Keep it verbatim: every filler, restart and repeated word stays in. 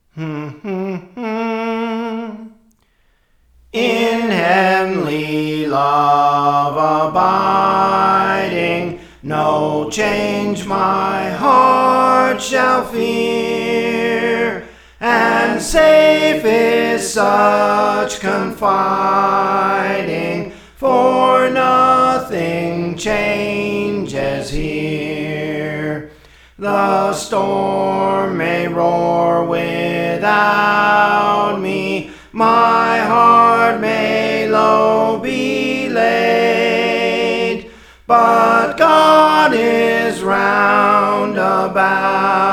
In heavenly love abiding, no change my heart shall fear, and safe is such confiding, for nothing changes here. The storm may roar without me, my heart may low be laid, but God is round about